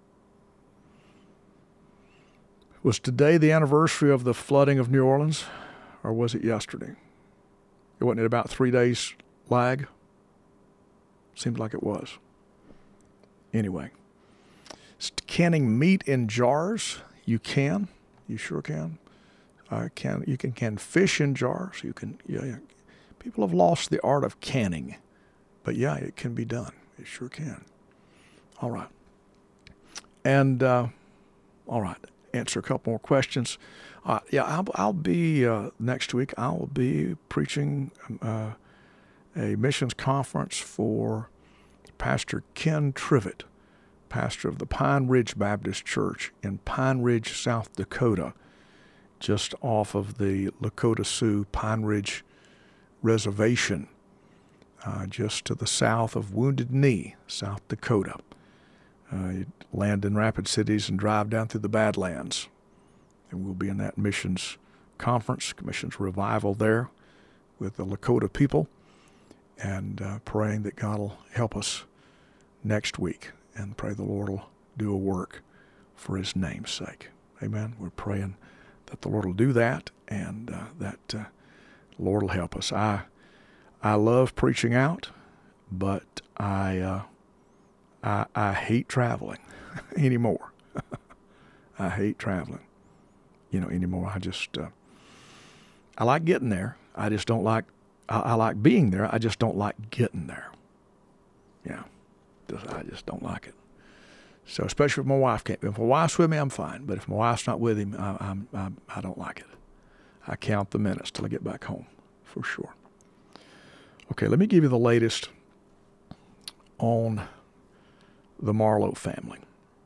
Was today the anniversary of the flooding of New Orleans, or was it yesterday? It wasn't it about three days lag? Seemed like it was. Anyway, canning meat in jars, you can. You sure can. Uh, can you can can fish in jars. You can. Yeah, yeah. People have lost the art of canning, But yeah, it can be done. It sure can. All right. And, uh, all right, answer a couple more questions. Uh, yeah, I'll, I'll be, uh, next week, I will be preaching uh, a missions conference for Pastor Ken Trivett, pastor of the Pine Ridge Baptist Church in Pine Ridge, South Dakota, just off of the Lakota Sioux Pine Ridge Reservation, uh, just to the south of Wounded Knee, South Dakota. Uh, you land in Rapid Cities and drive down through the Badlands. And we'll be in that missions conference, missions revival there with the Lakota people, and uh, praying that God will help us next week, and pray the Lord will do a work for his name's sake. Amen. We're praying that the Lord will do that, and uh, that uh, the Lord will help us. I I love preaching out, but I uh, I, I hate traveling anymore. I hate traveling, you know, anymore. I just uh, I like getting there. I just don't like. I, I like being there. I just don't like getting there. Yeah, I just don't like it. So especially if my wife can't. If my wife's with me, I'm fine. But if my wife's not with him, I, I'm, I'm I don't like it. I count the minutes till I get back home, for sure. Okay, let me give you the latest on the Marlowe family.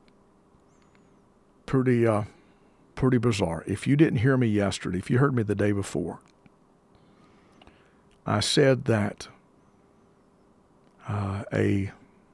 Pretty, uh, pretty bizarre. If you didn't hear me yesterday, if you heard me the day before, I said that uh, a,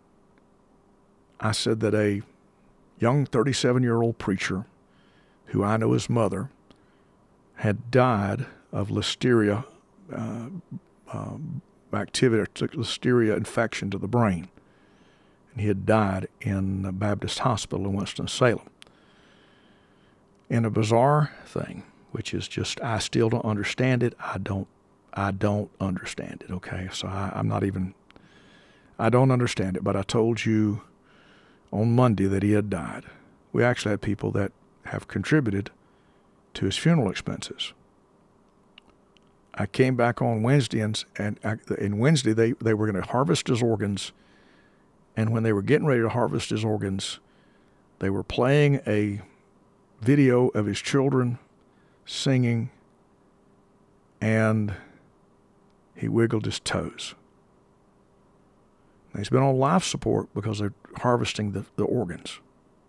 I said that a young thirty-seven-year-old preacher, who I know his mother, had died of listeria uh, uh, bacteria, listeria infection to the brain. And he had died in the Baptist Hospital in Winston-Salem. In a bizarre thing, which is just, I still don't understand it. I don't, I don't understand it, okay? So I, I'm not even, I don't understand it, but I told you on Monday that he had died. We actually had people that have contributed to his funeral expenses. I came back on Wednesday, and, and I, in Wednesday they, they were going to harvest his organs, and when they were getting ready to harvest his organs, they were playing a video of his children singing, and he wiggled his toes. Now, he's been on life support because they're harvesting the, the organs.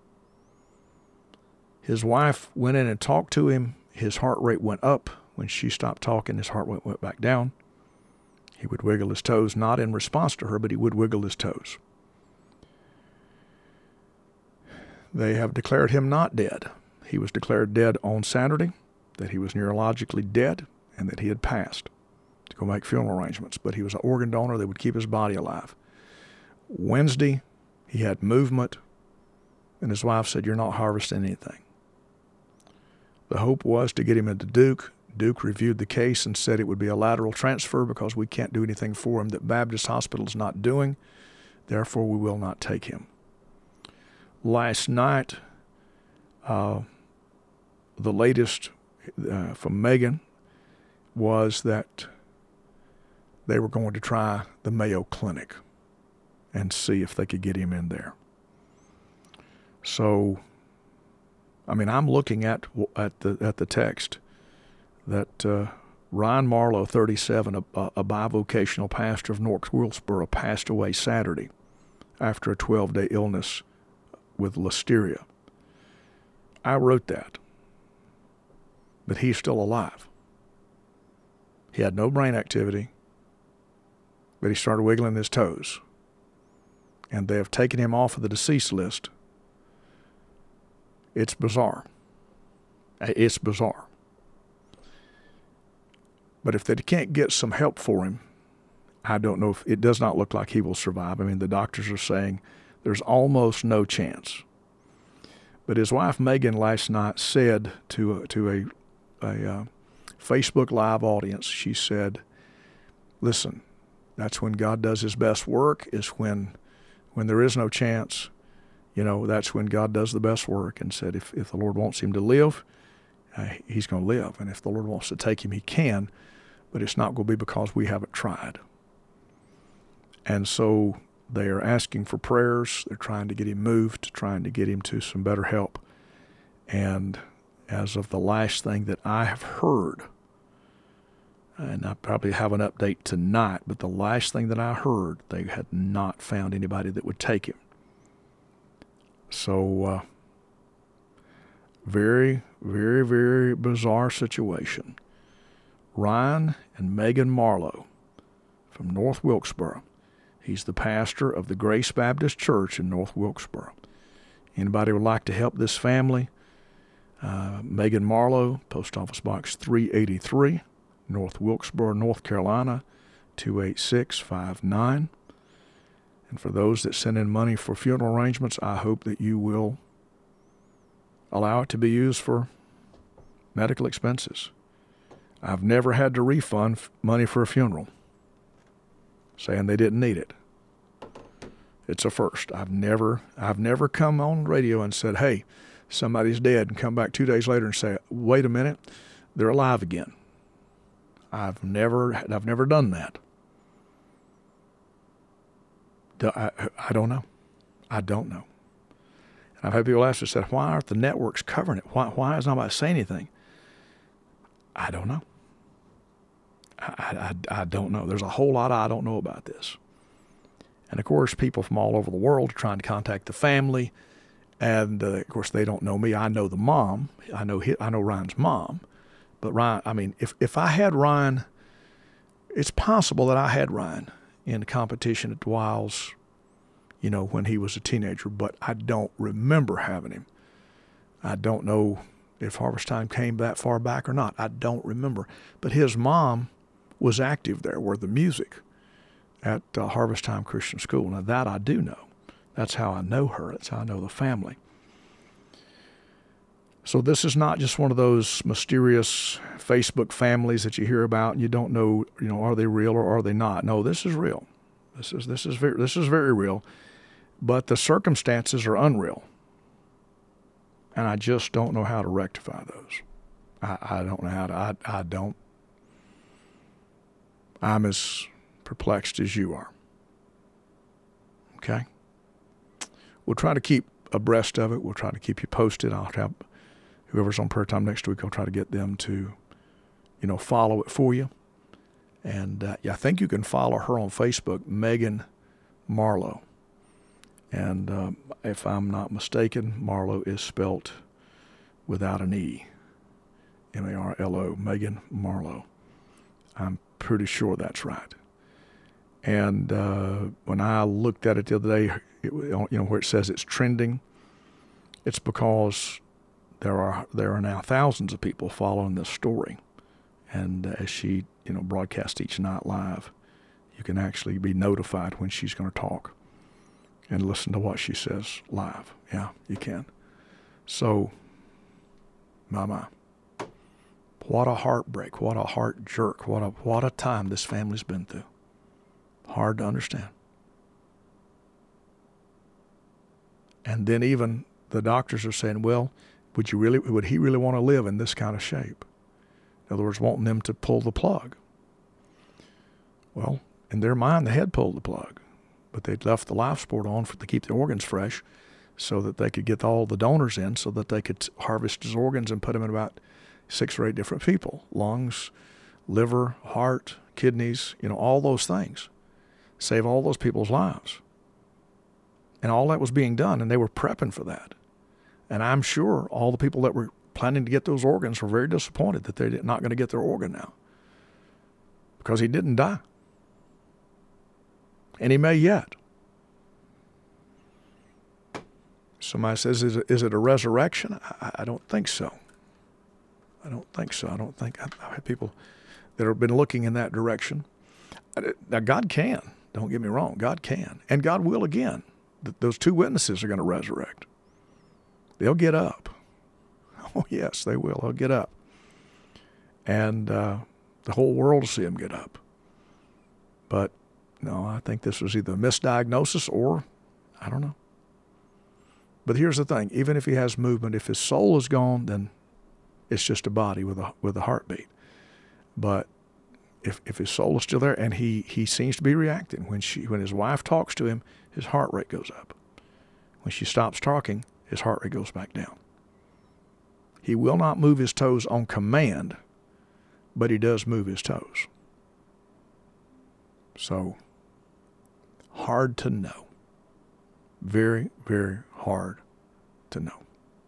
His wife went in and talked to him. His heart rate went up. When she stopped talking, his heart rate went back down. He would wiggle his toes, not in response to her, but he would wiggle his toes. They have declared him not dead. He was declared dead on Saturday, that he was neurologically dead, and that he had passed to go make funeral arrangements. But he was an organ donor that would keep his body alive. Wednesday, he had movement, and his wife said, "You're not harvesting anything." The hope was to get him into Duke. Duke reviewed the case and said it would be a lateral transfer because we can't do anything for him that Baptist Hospital is not doing. Therefore, we will not take him. Last night, uh, the latest uh, from Megan was that they were going to try the Mayo Clinic and see if they could get him in there. So, I mean, I'm looking at at the at the text that uh, Ryan Marlowe, thirty-seven, a, a bivocational pastor of North Wilkesboro, passed away Saturday after a twelve-day illness with listeria. I wrote that, but he's still alive. He had no brain activity, but he started wiggling his toes. And they have taken him off of the deceased list. It's bizarre. It's bizarre. But if they can't get some help for him, I don't know if it does not look like he will survive. I mean, the doctors are saying there's almost no chance. But his wife Megan last night said to a, to a, a uh, Facebook Live audience, she said, "Listen, that's when God does his best work, is when when there is no chance. You know, that's when God does the best work." And said if, if the Lord wants him to live, uh, he's going to live. And if the Lord wants to take him, he can. But it's not going to be because we haven't tried. And so they are asking for prayers. They're trying to get him moved, trying to get him to some better help. And as of the last thing that I have heard, and I probably have an update tonight, but the last thing that I heard, they had not found anybody that would take him. So, uh, very, very, very bizarre situation. Ryan and Megan Marlowe from North Wilkesboro. He's the pastor of the Grace Baptist Church in North Wilkesboro. Anybody would like to help this family? Uh, Megan Marlowe, Post Office Box three eighty-three, North Wilkesboro, North Carolina, two eight six five nine. And for those that send in money for funeral arrangements, I hope that you will allow it to be used for medical expenses. I've never had to refund money for a funeral, saying they didn't need it. It's a first. I've never, I've never come on radio and said, hey, somebody's dead, and come back two days later and say, wait a minute, they're alive again. I've never, I've never done that. I, I don't know. I don't know. And I've had people ask me, said, why aren't the networks covering it? Why, why is nobody saying anything? I don't know. I, I, I don't know. There's a whole lot I don't know about this. And, of course, people from all over the world are trying to contact the family. And, uh, of course, they don't know me. I know the mom. I know his, I know Ryan's mom. But Ryan, I mean, if, if I had Ryan, it's possible that I had Ryan in competition at the Wilds, you know, when he was a teenager. But I don't remember having him. I don't know if Harvest Time came that far back or not. I don't remember. But his mom was active there with the music at uh, Harvest Time Christian School. Now, that I do know. That's how I know her. That's how I know the family. So this is not just one of those mysterious Facebook families that you hear about and you don't know, you know, are they real or are they not? No, this is real. This is this is very this is very real. But the circumstances are unreal. And I just don't know how to rectify those. I, I don't know how to I I don't I'm as perplexed as you are. Okay? We'll try to keep abreast of it. We'll try to keep you posted. I'll have whoever's on prayer time next week, I'll try to get them to, you know, follow it for you. And uh, yeah, I think you can follow her on Facebook, Megan Marlowe. And uh, if I'm not mistaken, Marlowe is spelt without an E. M A R L O, Megan Marlowe. I'm pretty sure that's right. And uh, when I looked at it the other day, it, you know, where it says it's trending, it's because there are there are now thousands of people following this story. And uh, as she, you know, broadcasts each night live, you can actually be notified when she's going to talk and listen to what she says live. Yeah, you can. So, my, my. What a heartbreak, what a heart jerk, what a what a time this family's been through. Hard to understand. And then even the doctors are saying, well, would you really would he really want to live in this kind of shape? In other words, wanting them to pull the plug. Well, in their mind, they had pulled the plug, but they'd left the life support on for, to keep their organs fresh so that they could get all the donors in so that they could harvest his organs and put them in about six or eight different people, lungs, liver, heart, kidneys, you know, all those things. Save all those people's lives. And all that was being done, and they were prepping for that. And I'm sure all the people that were planning to get those organs were very disappointed that they're not going to get their organ now. Because he didn't die. And he may yet. Somebody says, is it, is it a resurrection? I, I don't think so. I don't think so. I don't think I've had people that have been looking in that direction. Now, God can. Don't get me wrong. God can. And God will again. Those two witnesses are going to resurrect. They'll get up. Oh, yes, they will. They'll get up. And uh, the whole world will see them get up. But, no, I think this was either a misdiagnosis or, I don't know. But here's the thing. Even if he has movement, if his soul is gone, then it's just a body with a with a heartbeat. But if if his soul is still there, and he he seems to be reacting when she when his wife talks to him, his heart rate goes up. When she stops talking, his heart rate goes back down. He will not move his toes on command, but he does move his toes. So, hard to know. Very, very hard to know.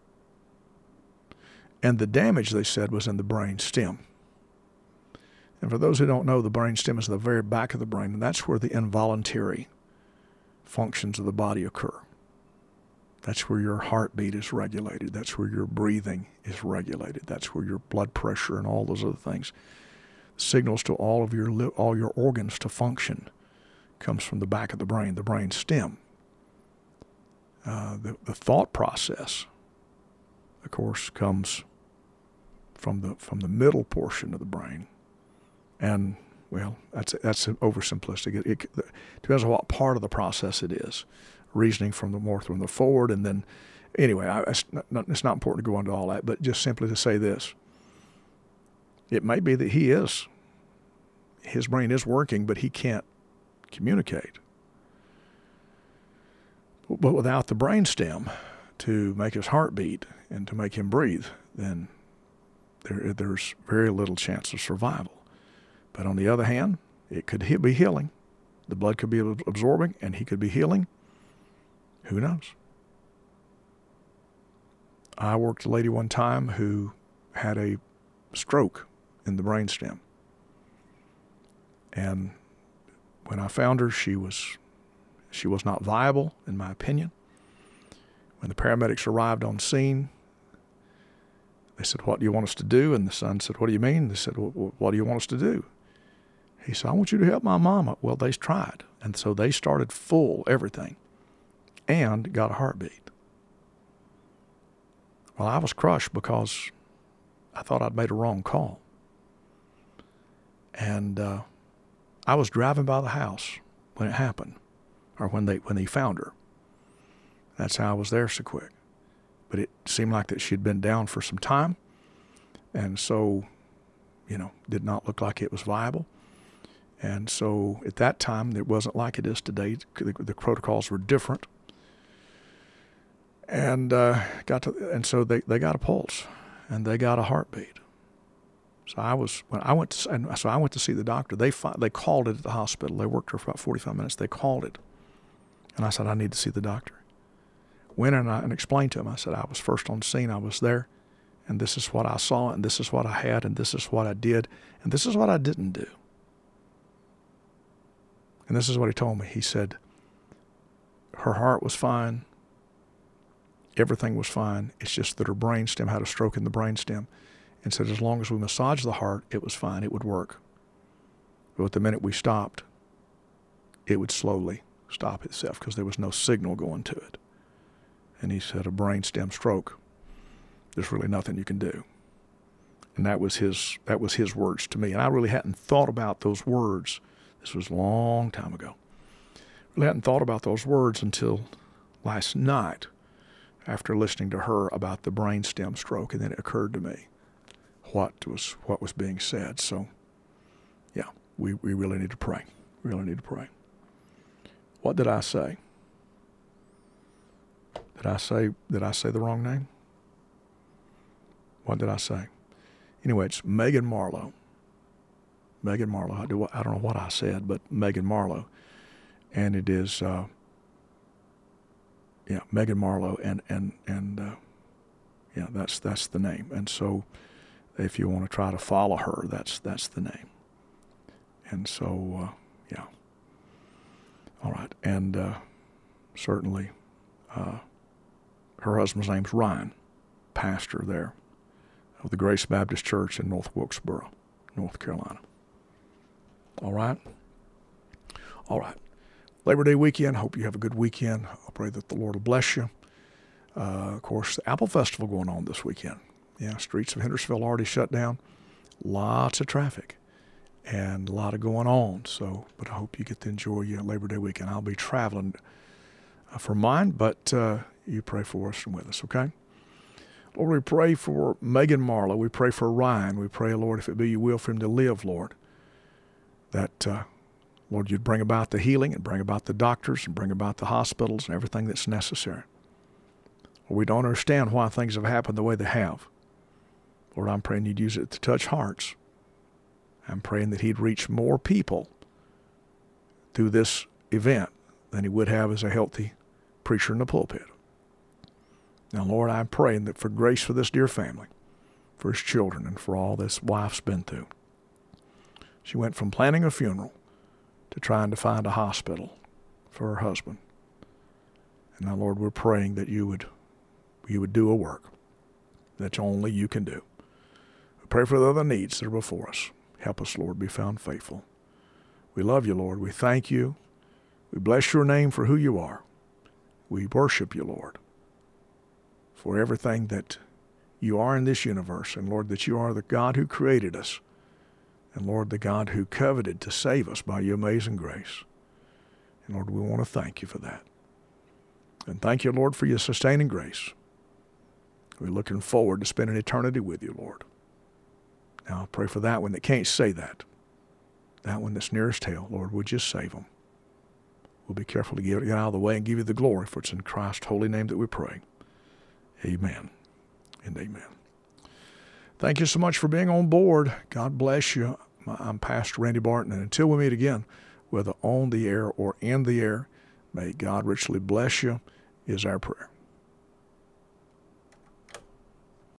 And the damage, they said, was in the brain stem. And for those who don't know, the brain stem is the very back of the brain, and that's where the involuntary functions of the body occur. That's where your heartbeat is regulated. That's where your breathing is regulated. That's where your blood pressure and all those other things, signals to all of your all your organs to function, comes from the back of the brain, the brain stem. Uh, the, the thought process, of course, comes from the from the middle portion of the brain, and well, that's that's oversimplistic. It, it, it depends on what part of the process it is. Reasoning from the more from the forward, and then anyway, I, it's, not, it's not important to go into all that, but just simply to say this: it may be that he is, his brain is working, but he can't communicate. But without the brain stem to make his heart beat and to make him breathe, then there, there's very little chance of survival. But on the other hand, it could be healing. The blood could be absorbing, and he could be healing. Who knows? I worked a lady one time who had a stroke in the brainstem. And when I found her, she was she was not viable, in my opinion. When the paramedics arrived on scene, they said, "What do you want us to do?" And the son said, "What do you mean?" They said, well, "What do you want us to do?" He said, "I want you to help my mama." Well, they tried. And so they started full everything and got a heartbeat. Well, I was crushed because I thought I'd made a wrong call. And uh, I was driving by the house when it happened, or when they when they found her. That's how I was there so quick. But it seemed like that she'd been down for some time, and so, you know, did not look like it was viable. And so at that time, it wasn't like it is today. The, the protocols were different. And uh, got to, and so they, they got a pulse, and they got a heartbeat. So I was when I went to and so I went to see the doctor. They they called it at the hospital. They worked there for about forty-five minutes. They called it, and I said, "I need to see the doctor." Went in and, I, and explained to him. I said, "I was first on the scene. I was there, and this is what I saw, and this is what I had, and this is what I did, and this is what I didn't do." And this is what he told me. He said, "Her heart was fine. Everything was fine. It's just that her brainstem had a stroke in the brainstem, and said as long as we massaged the heart, it was fine. It would work. But the minute we stopped, it would slowly stop itself because there was no signal going to it." And he said, "A brainstem stroke, there's really nothing you can do." And that was his that was his words to me. And I really hadn't thought about those words. This was a long time ago. Really hadn't thought about those words until last night, after listening to her about the brainstem stroke, and then it occurred to me what was what was being said. So, yeah, we, we really need to pray. We really need to pray. What did I say? Did I say did I say the wrong name? What did I say? Anyway, it's Megan Marlowe. Megan Marlowe. I, do, I don't know what I said, but Megan Marlowe. And it is... Uh, Yeah, Megan Marlowe, and and and uh, yeah, that's that's the name. And so, if you want to try to follow her, that's that's the name. And so, uh, yeah. All right, and uh, certainly, uh, her husband's name's Ryan, pastor there of the Grace Baptist Church in North Wilkesboro, North Carolina. All right, all right. Labor Day weekend. Hope you have a good weekend. I pray that the Lord will bless you. Uh, of course, the Apple Festival going on this weekend. Yeah, streets of Hendersonville already shut down. Lots of traffic and a lot of going on. So, but I hope you get to enjoy your Labor Day weekend. I'll be traveling uh, for mine, but uh, you pray for us and with us, okay? Lord, we pray for Megan Marlowe. We pray for Ryan. We pray, Lord, if it be your will for him to live, Lord. that, uh, Lord, you'd bring about the healing and bring about the doctors and bring about the hospitals and everything that's necessary. Lord, we don't understand why things have happened the way they have. Lord, I'm praying you'd use it to touch hearts. I'm praying that he'd reach more people through this event than he would have as a healthy preacher in the pulpit. Now, Lord, I'm praying that for grace for this dear family, for his children, and for all this wife's been through. She went from planning a funeral to trying to find a hospital for her husband. And now, Lord, we're praying that you would, you would do a work that only you can do. We pray for the other needs that are before us. Help us, Lord, be found faithful. We love you, Lord. We thank you. We bless your name for who you are. We worship you, Lord, for everything that you are in this universe. And, Lord, that you are the God who created us. And, Lord, the God who coveted to save us by your amazing grace. And, Lord, we want to thank you for that. And thank you, Lord, for your sustaining grace. We're looking forward to spending eternity with you, Lord. Now, I pray for that one that can't say that. That one that's nearest hell, Lord, would you save them? We'll be careful to get it out of the way and give you the glory, for it's in Christ's holy name that we pray. Amen and amen. Thank you so much for being on board. God bless you. I'm Pastor Randy Barton, and until we meet again, whether on the air or in the air, may God richly bless you, is our prayer.